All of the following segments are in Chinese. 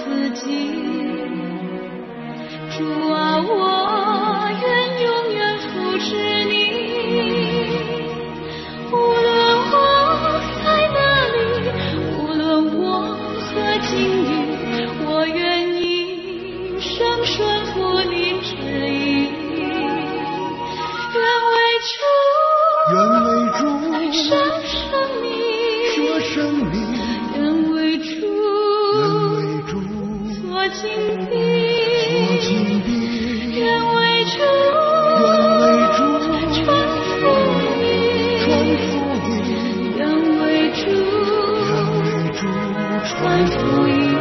自己。主啊，我愿永远服侍你，无论我在哪里，无论我何境遇，我愿一生顺服你旨意。愿为主舍生命，愿为主做精兵，愿为主传福音，愿为主传福音。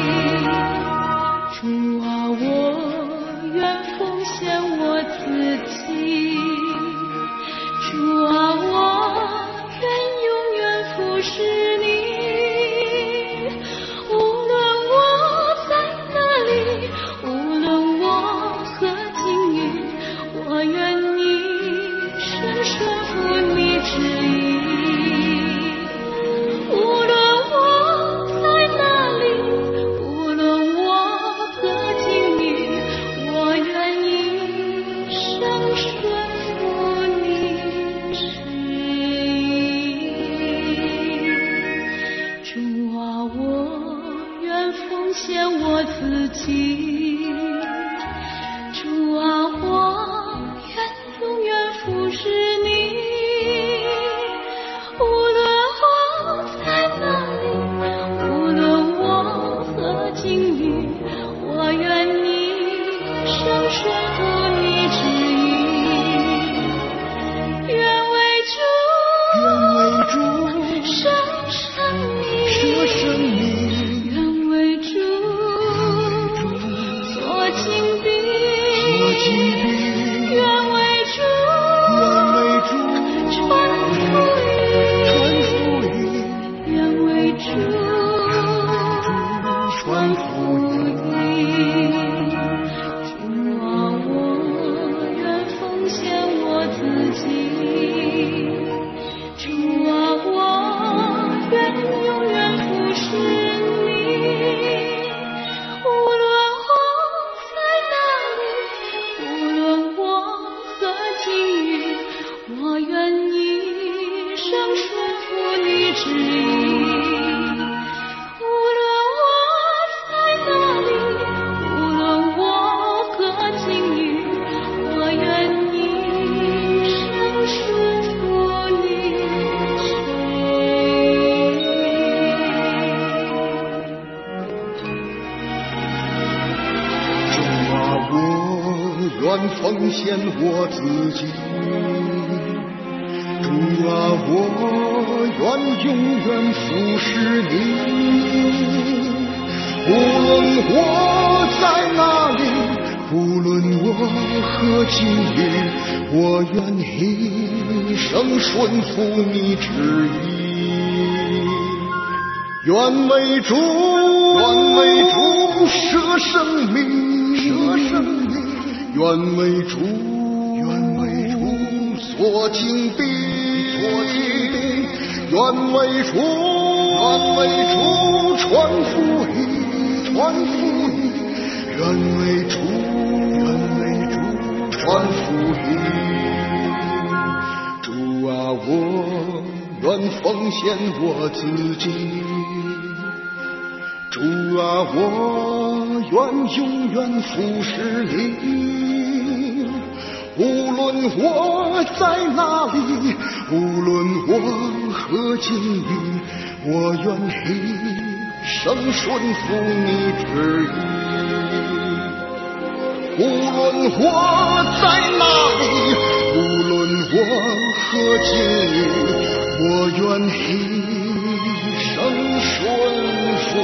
主啊，我愿奉献我自己。主啊，我愿永远服侍你，无论我在哪里，无论我何境遇，我愿一生顺服你旨意。无论我在哪里，无论我何境遇，我愿一生顺服你旨意。主啊，我愿奉献我自己。主啊，我愿永远服侍你，无论我在哪里，无论我何境遇，我愿一生顺服你旨意。愿为主舍生命，愿为主做精兵，愿为主传福音，愿为主传福音。主啊，我愿奉献我自己。主啊，我愿永远服侍你，无论我在哪里，无论我何境遇，我愿一生顺服你旨意。无论我在哪里，无论我何境遇，我愿一生顺服你旨意。 主啊，我愿奉献我自己。主啊，我愿永远服侍你，无论我在哪里，无论我何境遇，我愿一生顺服你旨意。愿为主舍生命，愿为主做精兵，愿为主传福音，愿为主传福音。主啊，我愿奉献我自己。主啊，我愿永远服侍你，无论我在哪里，无论我何境遇，我愿一生顺服你旨意。无论我在哪里，无论我何境遇，我愿一生顺服